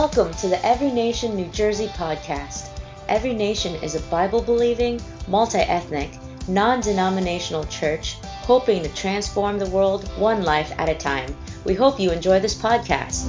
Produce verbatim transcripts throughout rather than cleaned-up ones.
Welcome to the Every Nation New Jersey podcast. Every Nation is a Bible-believing, multi-ethnic, non-denominational church hoping to transform the world one life at a time. We hope you enjoy this podcast.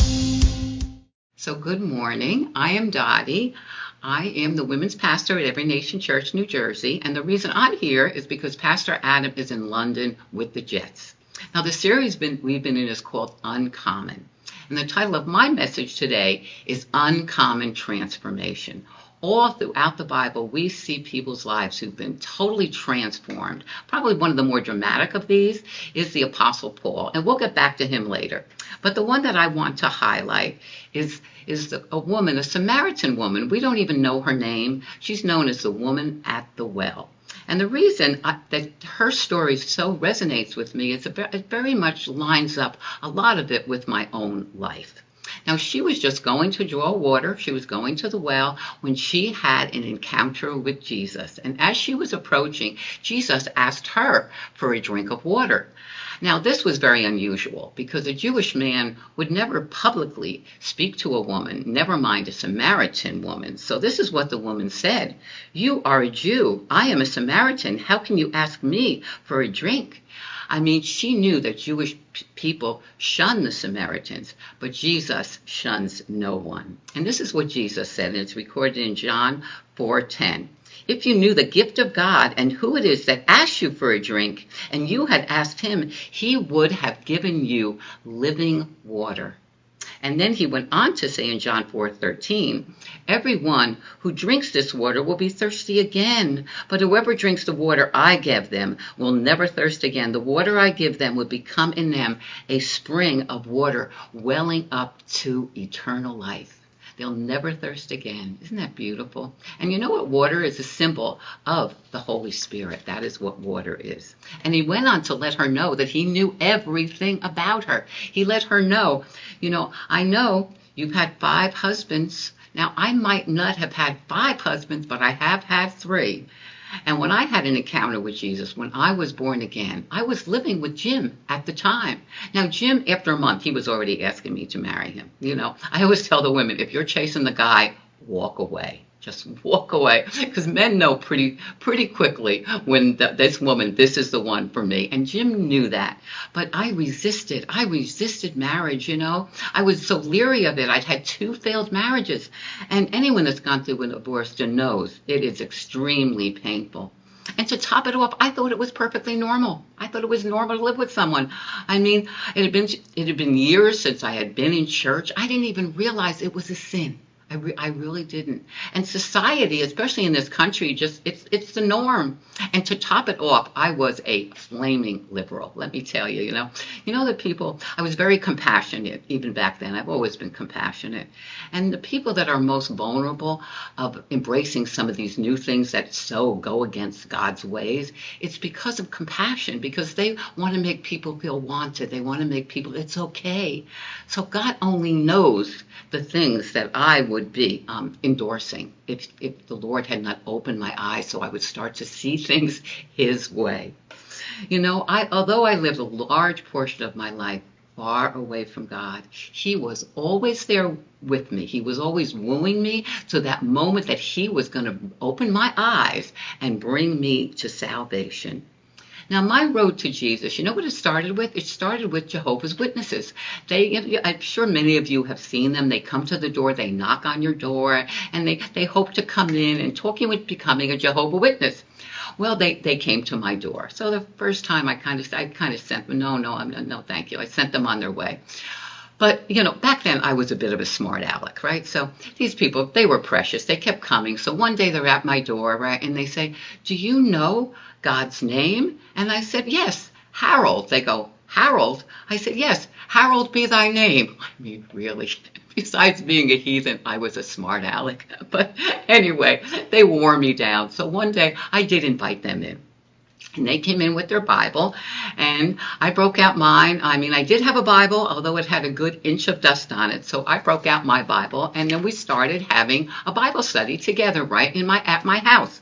So good morning. I am Dottie. I am the women's pastor at Every Nation Church, New Jersey, and the reason I'm here is because Pastor Adam is in London with the Jets. Now, the series been, we've been in is called Uncommon, and the title of my message today is Uncommon Transformation. All throughout the Bible, we see people's lives who've been totally transformed. Probably one of the more dramatic of these is the Apostle Paul, and we'll get back to him later. But the one that I want to highlight is, is the, a woman, a Samaritan woman. We don't even know her name. She's known as the woman at the well. And the reason I, that her story so resonates with me is it very much lines up a lot of it with my own life. Now, she was just going to draw water. She was going to the well when she had an encounter with Jesus. And as she was approaching, Jesus asked her for a drink of water. Now, this was very unusual because a Jewish man would never publicly speak to a woman, never mind a Samaritan woman. So this is what the woman said. "You are a Jew. I am a Samaritan. How can you ask me for a drink?" I mean, she knew that Jewish p- people shun the Samaritans, but Jesus shuns no one. And this is what Jesus said, and it's recorded in John four ten. "If you knew the gift of God and who it is that asks you for a drink, and you had asked him, he would have given you living water." And then he went on to say in John four thirteen, "Everyone who drinks this water will be thirsty again, but whoever drinks the water I give them will never thirst again. The water I give them will become in them a spring of water welling up to eternal life." They'll never thirst again. Isn't that beautiful? And you know what? Water is a symbol of the Holy Spirit. That is what water is. And he went on to let her know that he knew everything about her. He let her know, you know, "I know you've had five husbands. Now, I might not have had five husbands, but I have had three. And when I had an encounter with Jesus, when I was born again, I was living with Jim at the time. Now, Jim, after a month, he was already asking me to marry him. You know, I always tell the women, if you're chasing the guy, walk away. Just walk away, because men know pretty pretty quickly when the, this woman, this is the one for me. And Jim knew that. But I resisted. I resisted marriage, you know. I was so leery of it. I'd had two failed marriages. And anyone that's gone through a divorce knows it is extremely painful. And to top it off, I thought it was perfectly normal. I thought it was normal to live with someone. I mean, it had been it had been years since I had been in church. I didn't even realize it was a sin. I, re- I really didn't. And society, especially in this country, just it's it's the norm. And to top it off, I was a flaming liberal, let me tell you, you know. You know, the people, I was very compassionate even back then. I've always been compassionate. And the people that are most vulnerable of embracing some of these new things that so go against God's ways, it's because of compassion, because they want to make people feel wanted. They want to make people, it's okay. So God only knows the things that I would be um, endorsing if, if the Lord had not opened my eyes so I would start to see things his way. You know, I although I lived a large portion of my life far away from God, he was always there with me. He was always wooing me to that moment that he was going to open my eyes and bring me to salvation. Now, my road to Jesus, you know what it started with? It started with Jehovah's Witnesses. They, I'm sure many of you have seen them. They come to the door, they knock on your door, and they, they hope to come in and talk you into becoming a Jehovah's Witness. Well, they, they came to my door. So the first time I kind of I kind of sent them, no, no, I'm no, thank you. I sent them on their way. But, you know, back then I was a bit of a smart aleck, right? So these people, they were precious. They kept coming. So one day they're at my door, right? And they say, "Do you know God's name?" And I said, "Yes, Harold." They go, "Harold?" I said, "Yes, Harold be thy name." I mean, really, besides being a heathen, I was a smart aleck. But anyway, they wore me down. So one day I did invite them in. And they came in with their Bible, and I broke out mine. I mean, I did have a Bible, although it had a good inch of dust on it. So I broke out my Bible, and then we started having a Bible study together, right, in my at my house.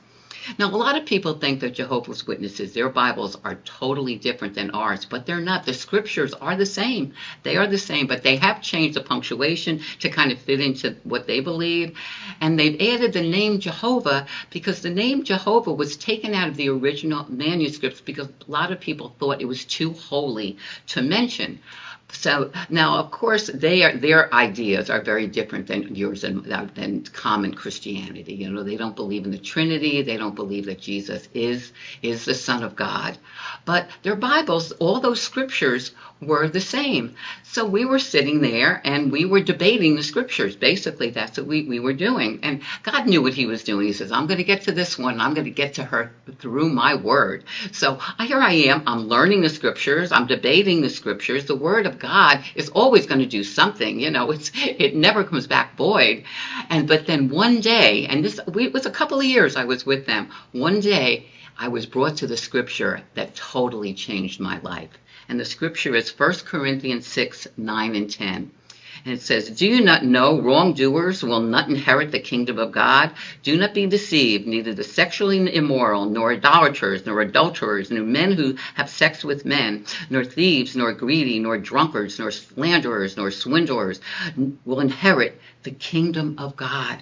Now, a lot of people think that Jehovah's Witnesses, their Bibles are totally different than ours, but they're not. The scriptures are the same. They are the same, but they have changed the punctuation to kind of fit into what they believe. And they've added the name Jehovah because the name Jehovah was taken out of the original manuscripts because a lot of people thought it was too holy to mention. So now, of course, they are, their ideas are very different than yours and than common Christianity. You know, they don't believe in the Trinity. They don't believe that Jesus is is the Son of God. But their Bibles, all those scriptures were the same. So we were sitting there and we were debating the scriptures. Basically, that's what we, we were doing. And God knew what he was doing. He says, I'm going to get to this one. I'm going to get to her through my word. So here I am. I'm learning the scriptures. I'm debating the scriptures. The word of God is always going to do something. You know, it's it never comes back void. And but then one day, and this we, it was a couple of years I was with them. One day I was brought to the scripture that totally changed my life. And the scripture is First Corinthians six, nine, and ten. And it says, do you not know wrongdoers will not inherit the kingdom of God? Do not be deceived, neither the sexually immoral, nor idolaters, nor adulterers, nor men who have sex with men, nor thieves, nor greedy, nor drunkards, nor slanderers, nor swindlers will inherit the kingdom of God.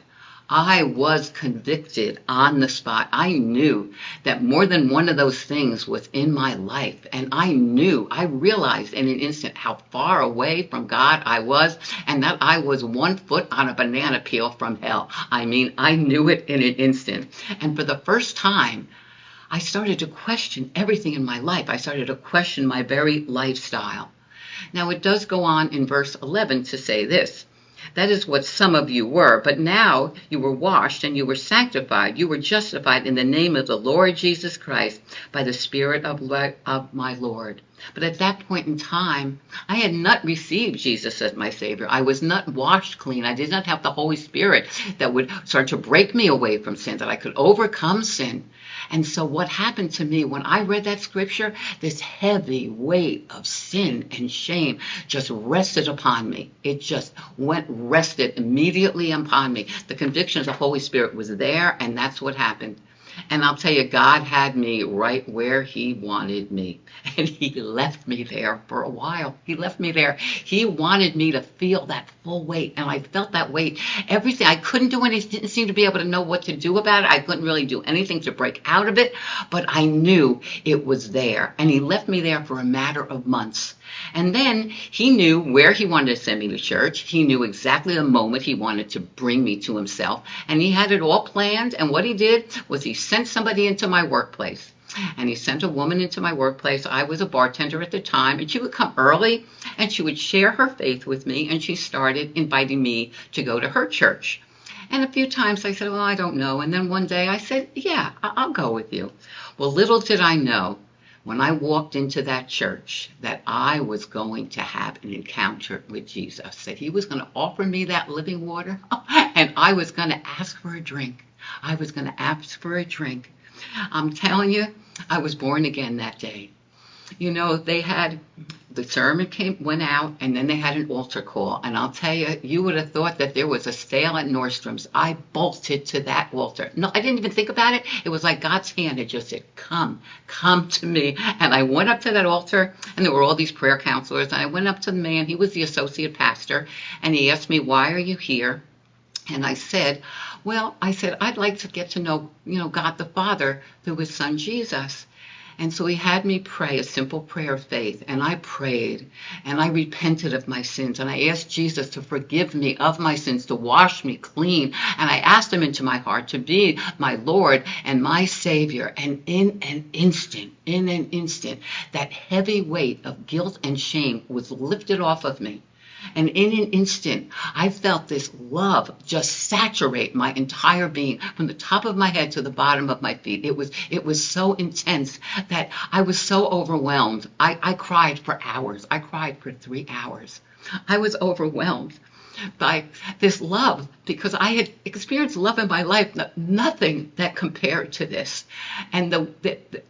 I was convicted on the spot. I knew that more than one of those things was in my life. And I knew, I realized in an instant how far away from God I was and that I was one foot on a banana peel from hell. I mean, I knew it in an instant. And for the first time, I started to question everything in my life. I started to question my very lifestyle. Now, it does go on in verse eleven to say this. That is what some of you were, but now you were washed and you were sanctified. You were justified in the name of the Lord Jesus Christ by the Spirit of, of my Lord. But at that point in time, I had not received Jesus as my Savior. I was not washed clean. I did not have the Holy Spirit that would start to break me away from sin, that I could overcome sin. And so what happened to me when I read that scripture, this heavy weight of sin and shame just rested upon me. It just went, rested immediately upon me. The conviction of the Holy Spirit was there, and that's what happened. And I'll tell you, God had me right where he wanted me. And he left me there for a while. He left me there. He wanted me to feel that full weight. And I felt that weight. Everything. I couldn't do anything. Didn't seem to be able to know what to do about it. I couldn't really do anything to break out of it. But I knew it was there. And he left me there for a matter of months. And then he knew where he wanted to send me to church. He knew exactly the moment he wanted to bring me to himself. And he had it all planned. And what he did was he sent somebody into my workplace. And he sent a woman into my workplace. I was a bartender at the time. And she would come early and she would share her faith with me. And she started inviting me to go to her church. And a few times I said, well, I don't know. And then one day I said, yeah, I'll go with you. Well, little did I know, when I walked into that church, that I was going to have an encounter with Jesus, that he was going to offer me that living water, and I was going to ask for a drink. I was going to ask for a drink. I'm telling you, I was born again that day. You know, they had, the sermon came, went out, and then they had an altar call. And I'll tell you, you would have thought that there was a sale at Nordstrom's. I bolted to that altar. No, I didn't even think about it. It was like God's hand had just said, come, come to me. And I went up to that altar, and there were all these prayer counselors. And I went up to the man. He was the associate pastor. And he asked me, why are you here? And I said, well, I said, I'd like to get to know, you know, God the Father through his son Jesus. And so he had me pray a simple prayer of faith. And I prayed and I repented of my sins. And I asked Jesus to forgive me of my sins, to wash me clean. And I asked him into my heart to be my Lord and my Savior. And in an instant, in an instant, that heavy weight of guilt and shame was lifted off of me. And in an instant, I felt this love just saturate my entire being from the top of my head to the bottom of my feet. It was it was so intense that I was so overwhelmed. I, I cried for hours. I cried for three hours. I was overwhelmed by this love because I had experienced love in my life, nothing that compared to this. And the the, the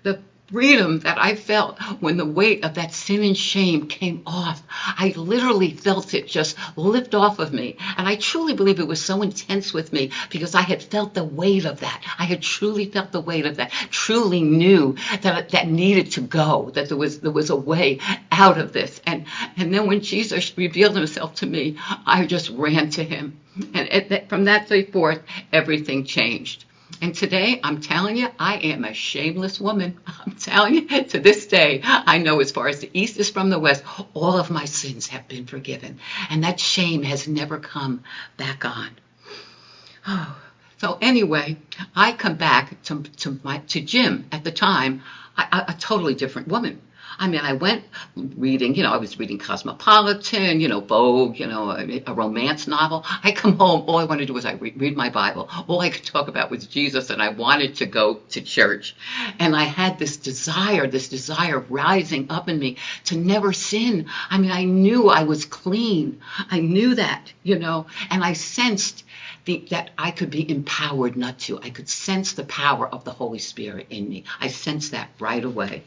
freedom that I felt when the weight of that sin and shame came off. I literally felt it just lift off of me. And I truly believe it was so intense with me because I had felt the weight of that. I had truly felt the weight of that, truly knew that that needed to go, that there was there was a way out of this. And, and then when Jesus revealed himself to me, I just ran to him. And it, from that day forth, everything changed. And today, I'm telling you, I am a shameless woman. I'm telling you, to this day, I know as far as the east is from the west, all of my sins have been forgiven. And that shame has never come back on. Oh. So anyway, I come back to to, my, to Jim at the time, I, a, a totally different woman. I mean, I went reading, you know, I was reading Cosmopolitan, you know, Vogue, you know, a, a romance novel. I come home, all I wanted to do was I re- read my Bible. All I could talk about was Jesus, and I wanted to go to church. And I had this desire, this desire rising up in me to never sin. I mean, I knew I was clean. I knew that, you know, and I sensed the, that I could be empowered not to. I could sense the power of the Holy Spirit in me. I sensed that right away.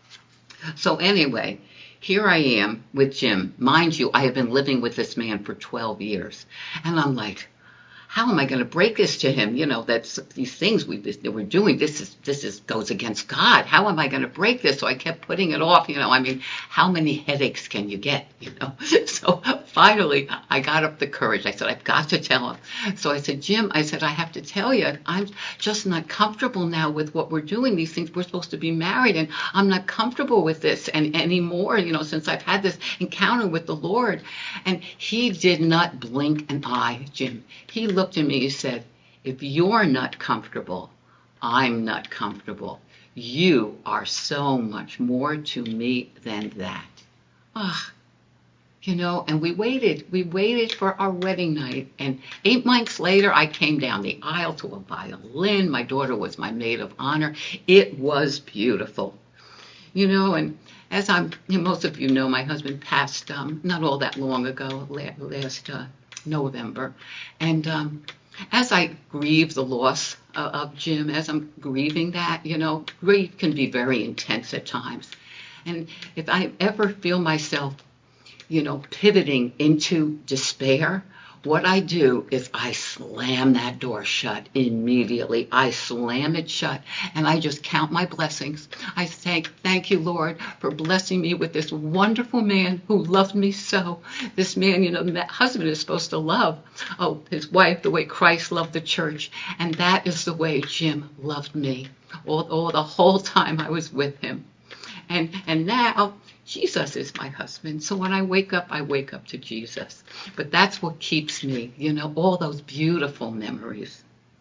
So anyway, here I am with Jim. Mind you, I have been living with this man for twelve years. And I'm like, how am I going to break this to him? You know, that's these things we, that we're doing, this is this is goes against God. How am I going to break this? So I kept putting it off. You know, I mean, how many headaches can you get? You know, so finally I got up the courage. I said, I've got to tell him. So I said, Jim, I said, I have to tell you, I'm just not comfortable now with what we're doing. These things, we're supposed to be married, and I'm not comfortable with this and anymore, you know, since I've had this encounter with the Lord. And he did not blink an eye, Jim. He looked at me and said, if you're not comfortable, I'm not comfortable. You are so much more to me than that. Ah, you know, and we waited. We waited for our wedding night. And eight months later, I came down the aisle to a violin. My daughter was my maid of honor. It was beautiful. You know, and as I'm, you know, most of you know, my husband passed um, not all that long ago, last uh, November. And um, as I grieve the loss of, of Jim, as I'm grieving that, you know, grief can be very intense at times. And if I ever feel myself, you know, pivoting into despair, what I do is I slam that door shut immediately. I slam it shut, and I just count my blessings. I thank, thank you, Lord, for blessing me with this wonderful man who loved me so. This man, you know, that husband is supposed to love, oh, his wife the way Christ loved the church, and that is the way Jim loved me all, all the whole time I was with him. And and now Jesus is my husband. So when I wake up, I wake up to Jesus. But that's what keeps me, you know, all those beautiful memories.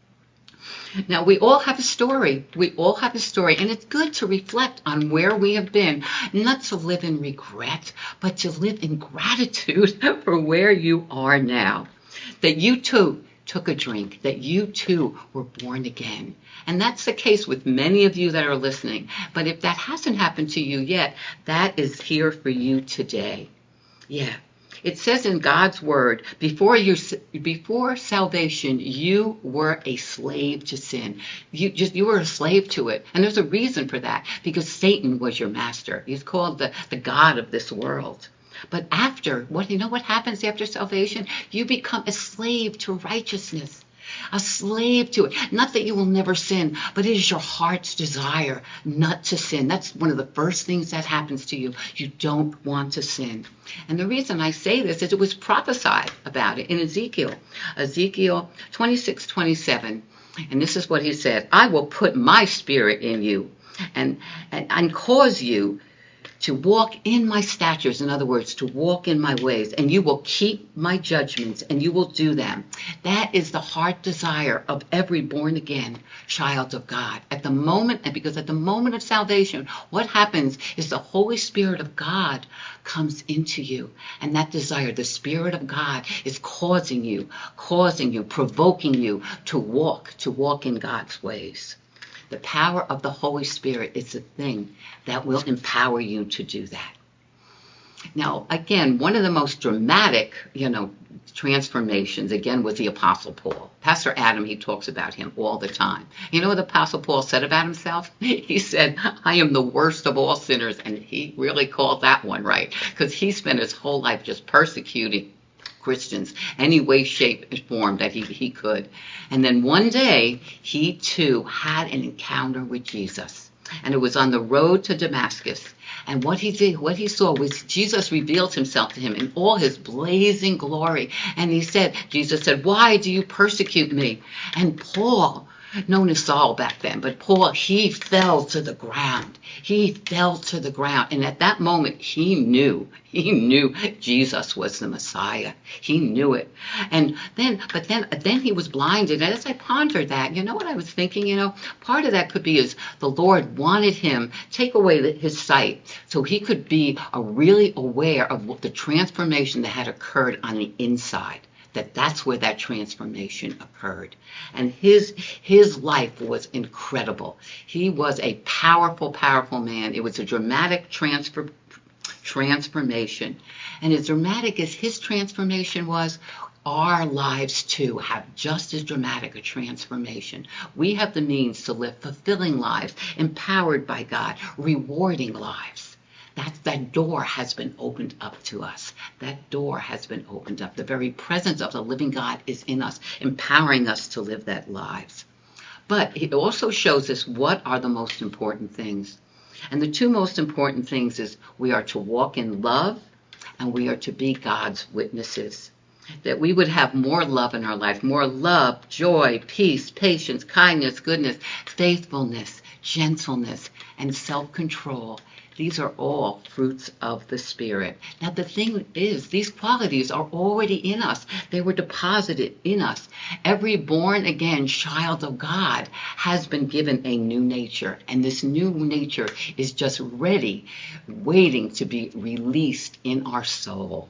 Now, we all have a story. We all have a story. And it's good to reflect on where we have been, not to live in regret, but to live in gratitude for where you are now. That you too took a drink, that you too were born again. And that's the case with many of you that are listening. But if that hasn't happened to you yet, that is here for you today. Yeah. It says in God's word, before you, before salvation, you were a slave to sin. You just you were a slave to it. And there's a reason for that, because Satan was your master. He's called the, the God of this world. But after, what you know what happens after salvation? You become a slave to righteousness. A slave to it. Not that you will never sin, but it is your heart's desire not to sin. That's one of the first things that happens to you. You don't want to sin. And the reason I say this is it was prophesied about it in Ezekiel. Ezekiel twenty-six twenty-seven. And this is what he said. I will put my spirit in you and, and, and cause you to walk in my statutes, in other words, to walk in my ways, and you will keep my judgments, and you will do them. That is the heart desire of every born-again child of God. At the moment, and because at the moment of salvation, what happens is the Holy Spirit of God comes into you, and that desire, the Spirit of God, is causing you, causing you, provoking you to walk, to walk in God's ways. The power of the Holy Spirit is the thing that will empower you to do that. Now, again, one of the most dramatic, you know, transformations, again, with the Apostle Paul. Pastor Adam, he talks about him all the time. You know what the Apostle Paul said about himself? He said, I am the worst of all sinners. And he really called that one right, because he spent his whole life just persecuting Christians any way, shape, and form that he, he could. And then one day, he too had an encounter with Jesus. And it was on the road to Damascus. And what he did, what he saw was Jesus revealed himself to him in all his blazing glory. And he said, Jesus said, why do you persecute me? And Paul, known as Saul back then, but Paul, he fell to the ground. He fell to the ground. And at that moment, he knew, he knew Jesus was the Messiah. He knew it. And then, but then, then he was blinded. And as I pondered that, you know what I was thinking? You know, part of that could be is the Lord wanted him take away his sight so he could be a really aware of what the transformation that had occurred on the inside. That that's where that transformation occurred. And his his life was incredible. He was a powerful, powerful man. It was a dramatic transfer, transformation. And as dramatic as his transformation was, our lives too have just as dramatic a transformation. We have the means to live fulfilling lives, empowered by God, rewarding lives. That, that door has been opened up to us. That door has been opened up. The very presence of the living God is in us, empowering us to live that lives. But it also shows us what are the most important things. And the two most important things is we are to walk in love and we are to be God's witnesses. That we would have more love in our life, more love, joy, peace, patience, kindness, goodness, faithfulness, gentleness, and self-control. These are all fruits of the Spirit. Now, the thing is, these qualities are already in us. They were deposited in us. Every born-again child of God has been given a new nature, and this new nature is just ready, waiting to be released in our soul.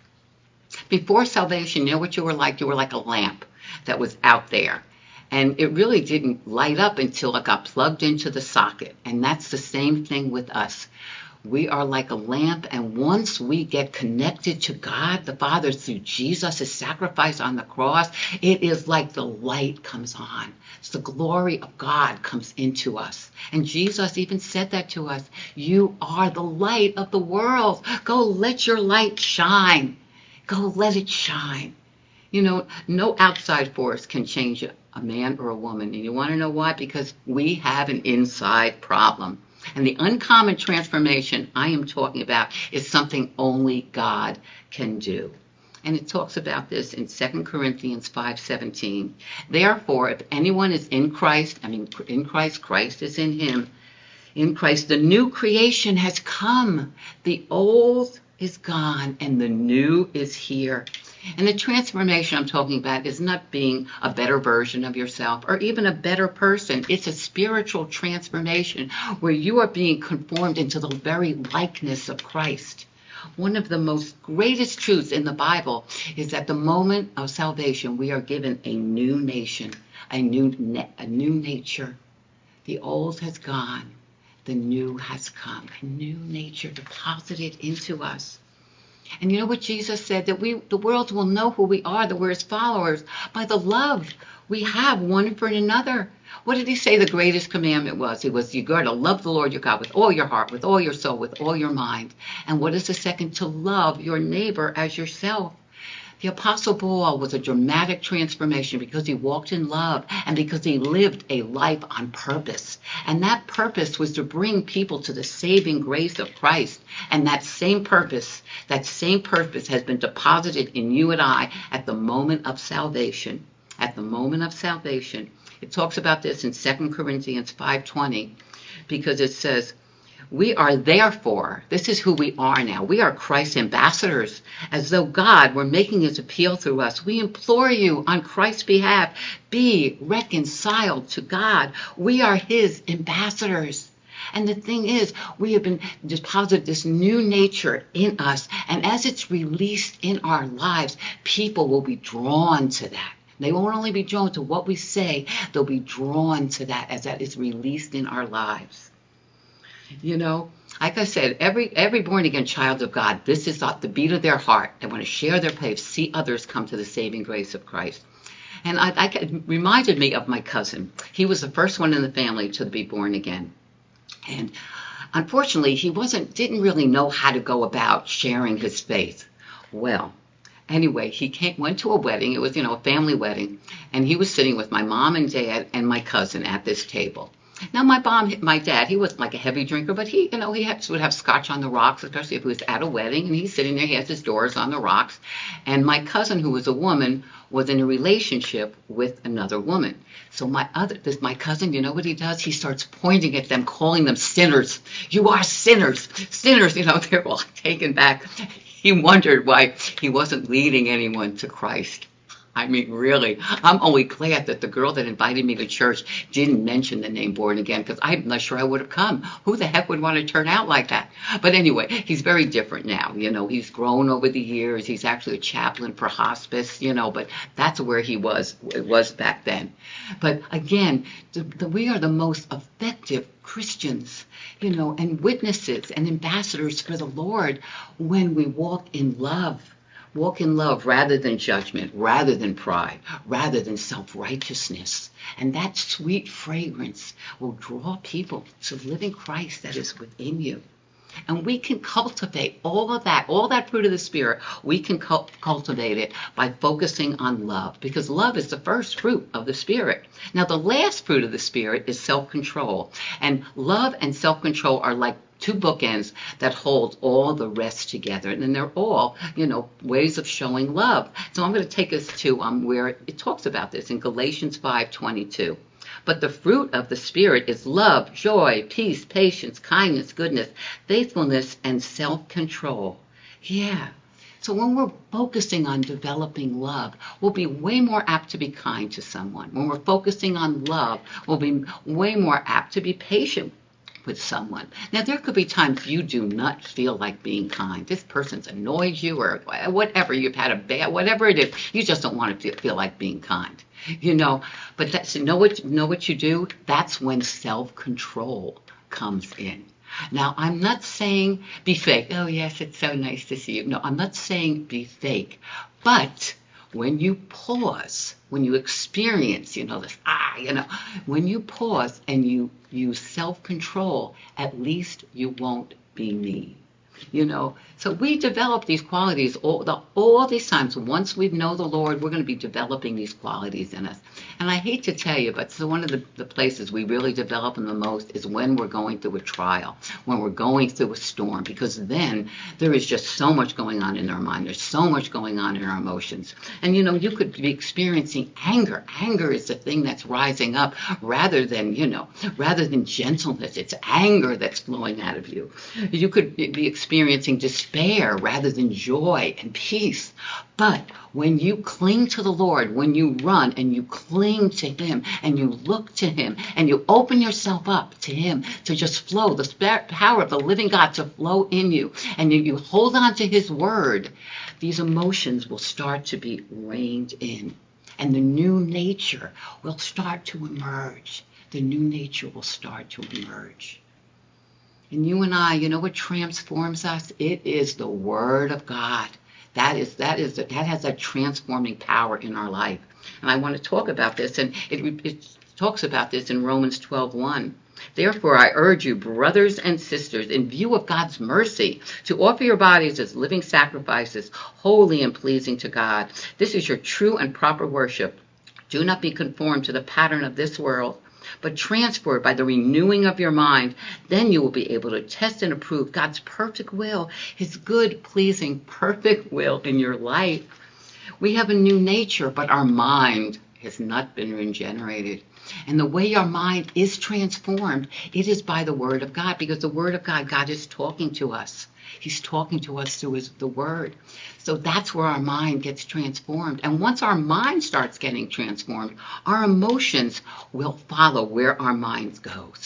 Before salvation, you know what you were like? You were like a lamp that was out there. And it really didn't light up until it got plugged into the socket. And that's the same thing with us. We are like a lamp, and once we get connected to God, the Father, through Jesus' sacrifice on the cross, it is like the light comes on. It's the glory of God comes into us. And Jesus even said that to us. You are the light of the world. Go let your light shine. Go let it shine. You know, no outside force can change a man or a woman. And you want to know why? Because we have an inside problem. And the uncommon transformation I am talking about is something only God can do. And it talks about this in Second Corinthians five seventeen. Therefore, if anyone is in Christ, I mean, in Christ, Christ is in him. In Christ, the new creation has come. The old is gone and the new is here. And the transformation I'm talking about is not being a better version of yourself or even a better person. It's a spiritual transformation where you are being conformed into the very likeness of Christ. One of the most greatest truths in the Bible is that the moment of salvation, we are given a new nation, a new, na- a new nature. The old has gone. The new has come. A new nature deposited into us. And you know what Jesus said? That we, the world will know who we are, that we're his followers, by the love we have one for another. What did he say the greatest commandment was? It was, you got to love the Lord your God with all your heart, with all your soul, with all your mind. And what is the second? To love your neighbor as yourself. The Apostle Paul was a dramatic transformation because he walked in love and because he lived a life on purpose. And that purpose was to bring people to the saving grace of Christ. And that same purpose, that same purpose has been deposited in you and I at the moment of salvation. At the moment of salvation. It talks about this in Second Corinthians five twenty because it says, we are therefore, this is who we are now. We are Christ's ambassadors, as though God were making his appeal through us. We implore you on Christ's behalf, be reconciled to God. We are his ambassadors. And the thing is, we have been deposited this new nature in us. And as it's released in our lives, people will be drawn to that. They won't only be drawn to what we say, they'll be drawn to that as that is released in our lives. You know, Like I said, every every born again child of God, this is the beat of their heart. They want to share their faith, see others come to the saving grace of Christ. And I, I it reminded me of my cousin. He was the first one in the family to be born again. And unfortunately, he wasn't didn't really know how to go about sharing his faith. Well, anyway, he came, went to a wedding. It was, you know, a family wedding. And he was sitting with my mom and dad and my cousin at this table. Now, my mom, my dad, he wasn't like a heavy drinker, but he, you know, he had, would have scotch on the rocks, especially if he was at a wedding, and he's sitting there, he has his doors on the rocks. And my cousin, who was a woman, was in a relationship with another woman. So my other, this, my cousin, you know what he does? He starts pointing at them, calling them sinners. You are sinners, sinners. You know, they're all taken back. He wondered why he wasn't leading anyone to Christ. I mean, really, I'm only glad that the girl that invited me to church didn't mention the name born again, because I'm not sure I would have come. Who the heck would want to turn out like that? But anyway, he's very different now. You know, he's grown over the years. He's actually a chaplain for hospice, you know, but that's where he was, it was back then. But again, the, the, we are the most effective Christians, you know, and witnesses and ambassadors for the Lord when we walk in love. Walk in love rather than judgment, rather than pride, rather than self-righteousness. And that sweet fragrance will draw people to the living Christ that is within you. And we can cultivate all of that, all that fruit of the Spirit, we can cu- cultivate it by focusing on love, because love is the first fruit of the Spirit. Now, the last fruit of the Spirit is self-control. And love and self-control are like two bookends that hold all the rest together. And then they're all, you know, ways of showing love. So I'm going to take us to um, where it talks about this in Galatians five twenty-two. But the fruit of the Spirit is love, joy, peace, patience, kindness, goodness, faithfulness, and self-control. Yeah. So when we're focusing on developing love, we'll be way more apt to be kind to someone. When we're focusing on love, we'll be way more apt to be patient with someone. Now, there could be times you do not feel like being kind. This person's annoyed you or whatever. You've had a bad, whatever it is. You just don't want to feel like being kind, you know. But that's, know what, know what you do? That's when self-control comes in. Now, I'm not saying be fake. Oh, yes, it's so nice to see you. No, I'm not saying be fake. But when you pause, when you experience, you know, this, ah, you know, when you pause and you use self-control, at least you won't be mean. You know, so we develop these qualities all, the, all these times. Once we know the Lord, we're going to be developing these qualities in us. And I hate to tell you, but so one of the, the places we really develop them the most is when we're going through a trial, when we're going through a storm, because then there is just so much going on in our mind. There's so much going on in our emotions. And, you know, you could be experiencing anger. Anger is the thing that's rising up rather than, you know, rather than gentleness. It's anger that's flowing out of you. You could be experiencing experiencing despair rather than joy and peace. But when you cling to the Lord, when you run and you cling to Him and you look to Him and you open yourself up to Him to just flow, the power of the living God to flow in you, and you, you hold on to His word, these emotions will start to be reined in. And the new nature will start to emerge. The new nature will start to emerge. And you and I, you know what transforms us? It is the Word of God. That is, that is, that has that transforming power in our life. And I want to talk about this, and it, it talks about this in Romans twelve one. Therefore, I urge you, brothers and sisters, in view of God's mercy, to offer your bodies as living sacrifices, holy and pleasing to God. This is your true and proper worship. Do not be conformed to the pattern of this world, but transformed by the renewing of your mind. Then you will be able to test and approve God's perfect will, His good, pleasing, perfect will in your life. We have a new nature, but our mind has not been regenerated. And the way our mind is transformed, it is by the Word of God, because the Word of God, God is talking to us. He's talking to us through his, the Word. So that's where our mind gets transformed. And once our mind starts getting transformed, our emotions will follow where our mind goes.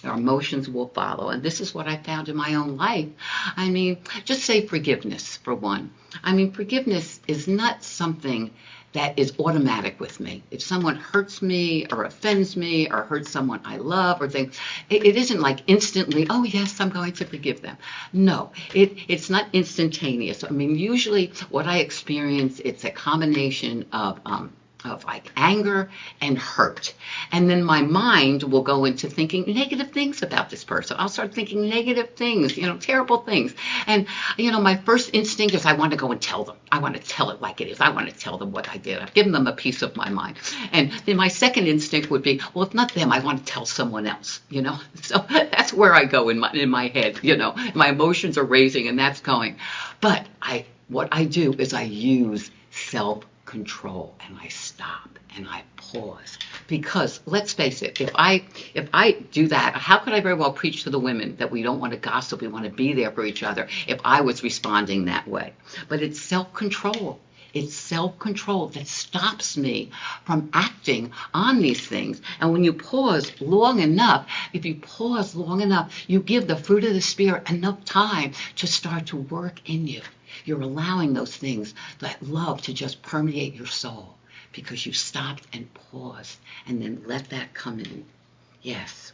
our emotions will follow. And this is what I found in my own life. I mean, just say forgiveness for one. I mean, forgiveness is not something that is automatic with me. If someone hurts me or offends me or hurts someone I love or things, it, it isn't like instantly, oh yes, I'm going to forgive them. No, it, it's not instantaneous. I mean, usually what I experience, it's a combination of um, of like anger and hurt. And then my mind will go into thinking negative things about this person. I'll start thinking negative things, you know, terrible things. And, you know, my first instinct is I want to go and tell them. I want to tell it like it is. I want to tell them what I did. I've given them a piece of my mind. And then my second instinct would be, well, if not them, I want to tell someone else, you know. So that's where I go in my in my head, you know. My emotions are raising and that's going. But I what I do is I use self control and I stop and I pause, because let's face it, if I if I do that, how could I very well preach to the women that we don't want to gossip, we want to be there for each other, if I was responding that way? But it's self-control. It's self-control that stops me from acting on these things. And when you pause long enough, if you pause long enough, you give the fruit of the Spirit enough time to start to work in you. You're allowing those things, that love, to just permeate your soul because you stopped and paused and then let that come in. Yes.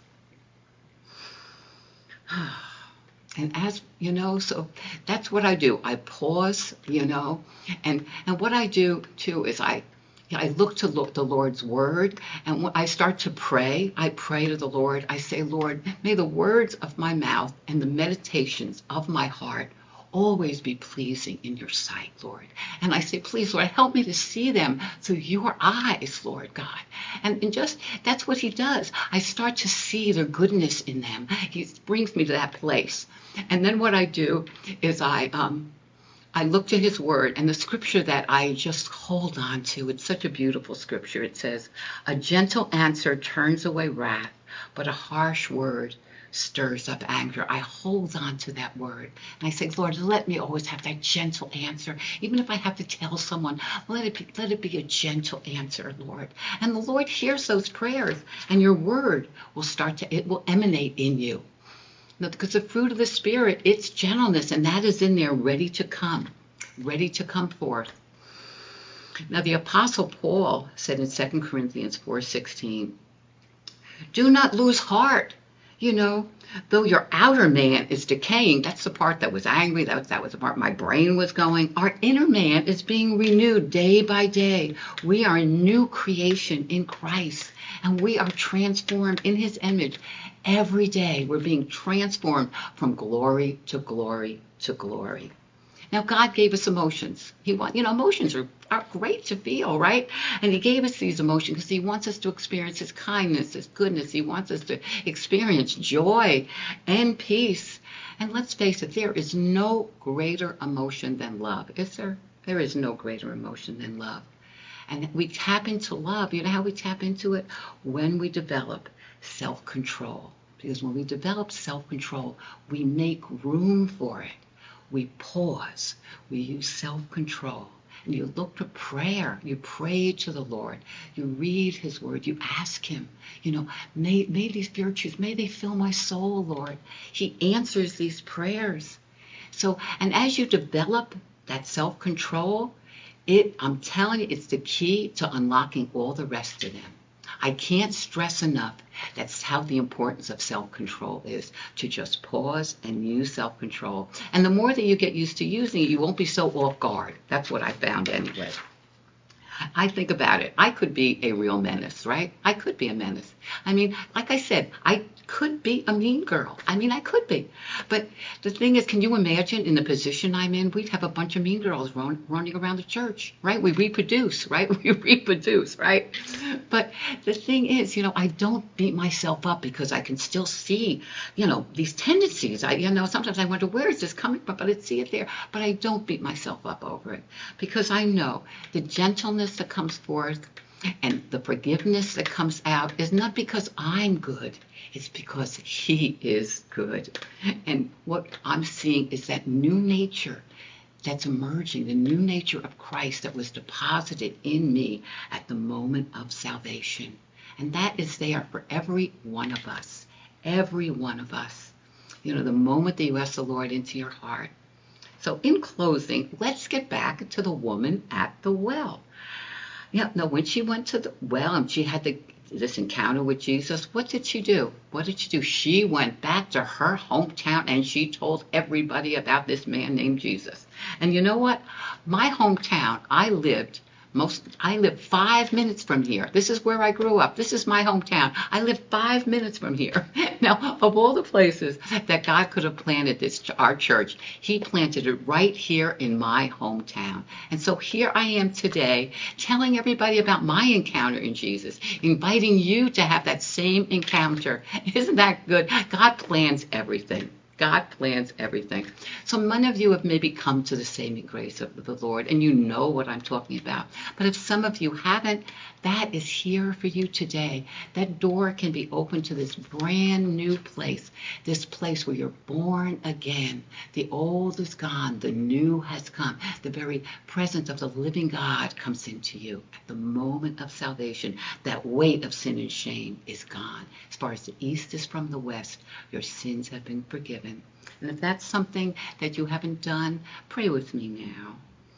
And as you know, so that's what I do. I pause, you know, and and what I do too is I I look to the Lord's word, and when I start to pray, I pray to the Lord. I say, Lord, may the words of my mouth and the meditations of my heart always be pleasing in your sight, Lord. And I say, please, Lord, help me to see them through your eyes, Lord God. And, and just, that's what he does. I start to see the goodness in them. He brings me to that place. And then what I do is I, um, I look to his word, and the scripture that I just hold on to, it's such a beautiful scripture. It says, a gentle answer turns away wrath, but a harsh word stirs up anger. I hold on to that word and I say, Lord, let me always have that gentle answer. Even if I have to tell someone, let it be, let it be a gentle answer, Lord. And the Lord hears those prayers, and your word will start to, it will emanate in you. Now, because the fruit of the Spirit, it's gentleness, and that is in there ready to come, ready to come forth. Now, the Apostle Paul said in Second Corinthians four sixteen, do not lose heart. You know, though your outer man is decaying, that's the part that was angry, that was, that was the part my brain was going, our inner man is being renewed day by day. We are a new creation in Christ, and we are transformed in his image. Every day we're being transformed from glory to glory to glory. Now, God gave us emotions. He want, you know, emotions are, are great to feel, right? And he gave us these emotions because he wants us to experience his kindness, his goodness. He wants us to experience joy and peace. And let's face it, there is no greater emotion than love, is there? There is no greater emotion than love. And we tap into love. You know how we tap into it? When we develop self-control. Because when we develop self-control, we make room for it. We pause. We use self-control. And you look to prayer. You pray to the Lord. You read his word. You ask him, you know, may, may these virtues, may they fill my soul, Lord. He answers these prayers. So, and as you develop that self-control, it, I'm telling you, it's the key to unlocking all the rest of them. I can't stress enough that's how the importance of self-control is, to just pause and use self-control. And the more that you get used to using it, you won't be so off guard. That's what I found anyway. I think about it. I could be a real menace, right? I could be a menace. I mean, like I said, I could be a mean girl. I mean, I could be. But the thing is, can you imagine in the position I'm in, we'd have a bunch of mean girls run, running around the church, right? We reproduce, right? We reproduce, right? But the thing is, you know, I don't beat myself up because I can still see, you know, these tendencies. I, you know, sometimes I wonder, where is this coming from? But I see it there. But I don't beat myself up over it because I know the gentleness that comes forth and the forgiveness that comes out is not because I'm good. It's because he is good. And what I'm seeing is that new nature that's emerging, the new nature of Christ that was deposited in me at the moment of salvation. And that is there for every one of us. Every one of us. You know, the moment that you ask the Lord into your heart. So in closing, let's get back to the woman at the well. Yeah, no, when she went to the well and she had the, this encounter with Jesus, what did she do? What did she do? She went back to her hometown and she told everybody about this man named Jesus. And you know what? My hometown, I lived most, I lived five minutes from here. This is where I grew up. This is my hometown. I live five minutes from here. Now, of all the places that God could have planted this, our church, He planted it right here in my hometown. And so here I am today telling everybody about my encounter in Jesus, inviting you to have that same encounter. Isn't that good? God plans everything. God plans everything. So many of you have maybe come to the saving grace of the Lord, and you know what I'm talking about. But if some of you haven't, that is here for you today. That door can be opened to this brand new place, this place where you're born again. The old is gone, the new has come. The very presence of the living God comes into you. At the moment of salvation, that weight of sin and shame is gone. As far as the east is from the west, your sins have been forgiven. And if that's something that you haven't done, pray with me now.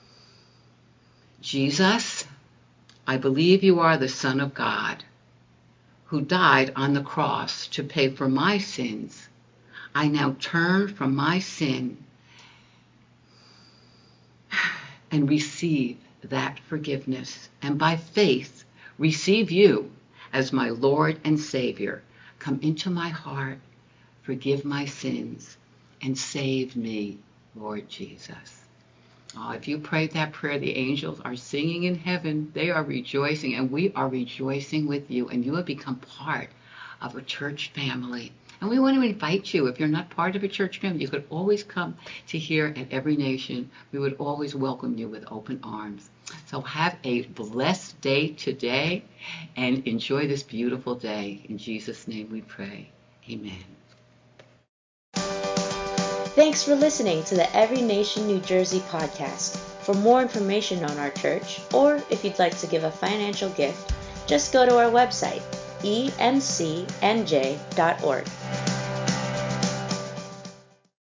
Jesus, I believe you are the Son of God, who died on the cross to pay for my sins. I now turn from my sin and receive that forgiveness, and by faith receive you as my Lord and Savior. Come into my heart, forgive my sins, and save me, Lord Jesus. Oh, if you prayed that prayer, the angels are singing in heaven. They are rejoicing, and we are rejoicing with you, and you have become part of a church family. And we want to invite you, if you're not part of a church family, you could always come to here at Every Nation. We would always welcome you with open arms. So have a blessed day today, and enjoy this beautiful day. In Jesus' name we pray. Amen. Thanks for listening to the Every Nation New Jersey podcast. For more information on our church, or if you'd like to give a financial gift, just go to our website, e m c n j dot org.